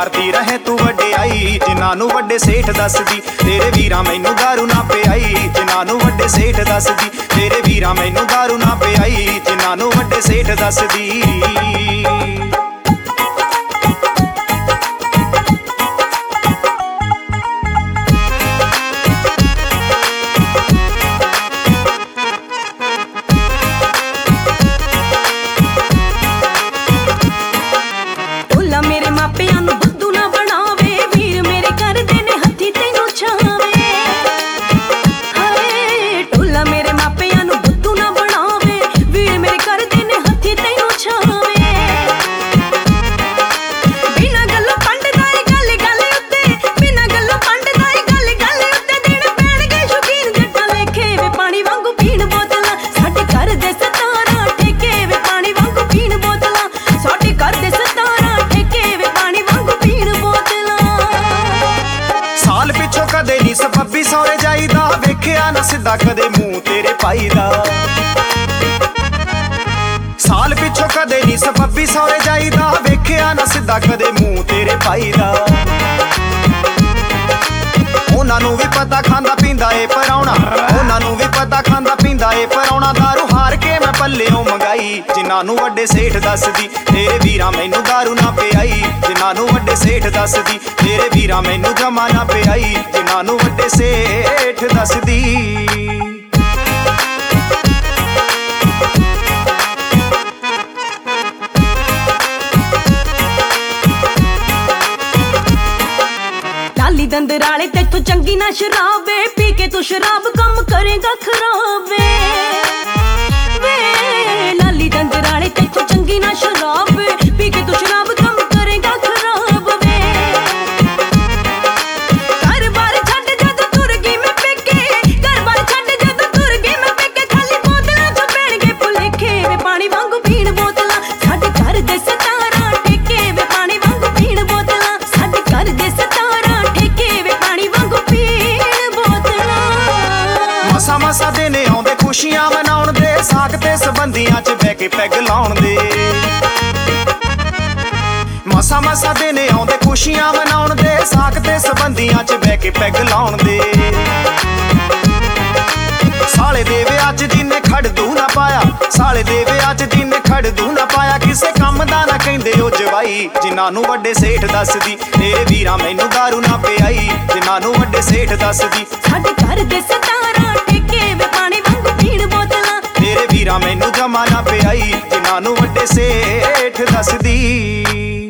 ਕਰਦੀ ਰਹੇ ਤੂੰ ਵਡਿਆਈ, ਜਿਨ੍ਹਾਂ ਨੂੰ ਵੱਡੇ ਸੇਠ ਦੱਸਦੀ ਤੇਰੇ ਵੀਰਾਂ ਮੈਨੂੰ ਦਾਰੂ ਨਾ ਪਿਆਈ, ਜਿਨ੍ਹਾਂ ਨੂੰ ਵੱਡੇ ਸੇਠ ਦੱਸਦੀ ਤੇਰੇ ਵੀਰਾਂ ਮੈਨੂੰ ਦਾਰੂ ਨਾ ਪਿਆਈ, ਜਿਨ੍ਹਾਂ ਨੂੰ ਵੱਡੇ ਸੇਠ ਦੱਸਦੀ। ਮੇਰੇ ਮਾਪਿਆਂ ਨੂੰ ਬੁੱਧੂ ਨਾ ਬਣਾਵੇ, ਵੀਰ ਮੇਰੇ ਕਰਦੇ ਨੇ ਹੱਥੀ ਤੈਨੂੰ ਛਾਵੇ। ਹਾਏ ਢੋਲਾ ਮੇਰੇ ਮਾਪਿਆਂ ਨੂੰ ਬੁੱਧੂ ਨਾ ਬਣਾਵੇ, ਵੀਰ ਮੇਰੇ ਕਰਦੇ ਨੇ ਹੱਥੀ ਤੈਨੂੰ ਛਾਵੇ। ਬਿਨਾਂ ਗੱਲੋਂ ਪੰਡਦਾ ਏ ਗੱਲ ਗੱਲ ਉੱਤੇ, ਬਿਨਾਂ ਗੱਲੋਂ ਪੰਡਦਾ ਏ ਗੱਲ ਗੱਲ ਉੱਤੇ, ਦਿਨ ਪੈਣਗੇ ਸ਼ੌਕੀਨ ਜੱਟਾਂ ਲੇਖੇ ਵੇ ਪਾਣੀ ਵਾਂਗੂ ਪੀਣ ਬੋਤਲਾਂ, ਸਾਡੇ ਘਰ ਦੇ 17 ਠੇਕੇ ਵੇ ਪਾਣੀ ਵਾਂਗੂ ਪੀਣ ਬੋਤਲਾਂ, ਸਾਡੇ ਘਰ ਦੇ 17 ਸਾਲ ਪਿੱਛੋਂ ਕਦੇ ਨੀ ਸਬੱਬੀ ਸੌਰੇ ਜਾਈਦਾ, ਵੇਖਿਆ ਨਾ ਸਿੱਧਾ ਕਦੇ ਮੂੰਹ ਤੇਰੇ ਭਾਈ ਦਾ। ਸਾਲ ਪਿੱਛੋਂ ਕਦੇ ਨੀ ਸਬੱਬੀ ਸੌਰੇ ਜਾਈਦਾ, ਵੇਖਿਆ ਨਾ ਸਿੱਧਾ ਕਦੇ ਮੂੰਹ ਤੇਰੇ ਭਾਈ ਦਾ। ਉਹਨਾਂ ਨੂੰ ਵੀ ਪਤਾ ਖਾਂਦਾ ਪੀਂਦਾ ਏ ਪਰਾਉਣਾ, ਉਹਨਾਂ ਨੂੰ ਵੀ ਪਤਾ ਖਾਂਦਾ ਪੀਂਦਾ ਏ ਪਰਾਉਣਾ, ਦਾਰੂ ਹਾਰ ਕੇ ਮੈਂ ਪੱਲਿਓਂ ਮੰਗਾਈ, ਜਿਨ੍ਹਾਂ ਨੂੰ ਵੱਡੇ ਸੇਠ ਦੱਸਦੀ ਤੇਰੇ ਵੀਰਾਂ ਮੈਨੂੰ ਦਾਰੂ ਨਾ ਪਿਆਈ, ਜਿਨ੍ਹਾਂ ਨੂੰ ਵੱਡੇ ਸੇਠ ਦੱਸਦੀ ਤੇਰੇ ਵੀਰਾਂ ਮੈਨੂੰ ਜਮਾ ਨਾ ਪਿਆਈ, ਜਿਨ੍ਹਾਂ ਨੂੰ ਵੱਡੇ ਸੇਠ ਦੱਸਦੀ। ਲਾਲੀ ਦੰਦਰਾਲੇ ਤੈਥੋਂ ਚੰਗੀ ਨਾ ਸ਼ਰਾਬ ਵੇ, ਪੀ ਕੇ ਤੂੰ ਸ਼ਰਾਬ ਕੰਮ ਕਰੇਗਾ ਖਰਾਬ ਵੇ। ਵੇ ਲਾਲੀ ਦੰਦਰਾਲੇ ਤੈਥੋਂ ਚੰਗੀ ਨਾ ਸ਼ਰਾਬ ਵੇ, ਪੀ ਕੇ ਤੂੰ ਸ਼ਰਾਬ ਕੰਮ ਕਰੇਗਾ ਖਰਾਬ ਵੇ। ਘਰ-ਬਾਰ ਛੱਡ ਜਦੋਂ ਤੁਰ ਗਈ ਮੈਂ ਪੇਕੇ, ਘਰ-ਬਾਰ ਛੱਡ ਜਦੋਂ ਤੁਰ ਗਈ ਮੈਂ ਪੇਕੇ, ਖਾਲੀ ਬੋਤਲਾਂ ਚੋਂ ਪੈਣਗੇ ਭੁਲੇਖੇ ਵੇ ਪਾਣੀ ਵਾਂਗੂ ਪੀਣ ਬੋਤਲਾਂ, ਸਾਡੇ ਘਰ ਦੇ 17 ਠੇਕੇ ਵੇ ਪਾਣੀ ਵਾਂਗੂ ਪੀਣ ਬੋਤਲਾਂ, ਸਾਡੇ ਘਰ ਦੇ 17 ਠੇਕੇ ਵੇ ਪਾਣੀ ਵਾਂਗੂ ਪੀਣ ਬੋਤਲਾਂ। ਮਸਾ ਮਸਾ ਦਿਨ ਆਉਂਦੇ ਖੁਸ਼ੀਆਂ ਮਨਾਉਣ ਦੇ, ਸਾਕ ਤੇ ਸਬੰਧੀਆਂ 'ਚ ਬਹਿ ਕੇ ਪੈਗ ਲਾਉਣ ਦੇ। ਮਸਾ ਮਸਾ ਦਿਨ ਆਉਂਦੇ ਖੁਸ਼ੀਆਂ ਮਨਾਉਣ ਦੇ, ਸਾਕ ਤੇ ਸਬੰਧੀਆਂ 'ਚ ਬਹਿ ਕੇ ਪੈਗ ਲਾਉਣ ਦੇ। ਸਾਲੇ ਦੇ ਵਿਆਹ 'ਚ ਜਿੰਨੇ ਖੜਦੂ ਨਾ ਪਾਇਆ, ਸਾਲੇ ਦੇ ਵਿਆਹ 'ਚ ਜਿੰਨੇ ਖੜਦੂ ਨਾ ਪਾਇਆ, ਕਿਸੇ ਕੰਮ ਦਾ ਨਾ ਕਹਿੰਦੇ ਉਹ ਜਵਾਈ, ਜਿਨ੍ਹਾਂ ਨੂੰ ਵੱਡੇ ਸੇਠ ਦੱਸਦੀ ਤੇਰੇ ਵੀਰਾਂ ਮੈਨੂੰ ਦਾਰੂ ਨਾ ਪਿਆਈ, ਜਿਨ੍ਹਾਂ ਨੂੰ ਵੱਡੇ ਸੇਠ ਦੱਸਦੀ ਸਾਡੇ ਘਰ ਦੇ 17 ਠੇਕੇ ਵੇ ਪਾਣੀ ਵਾਂਗੂ ਪੀਣ ਬੋਤਲਾਂ, ਤੇਰੇ ਵੀਰਾਂ ਮੈਨੂੰ ਜਮਾ ਨਾ ਪਿਆਈ, ਜਿਨ੍ਹਾਂ ਨੂੰ ਵੱਡੇ ਸੇਠ ਦੱਸਦੀ।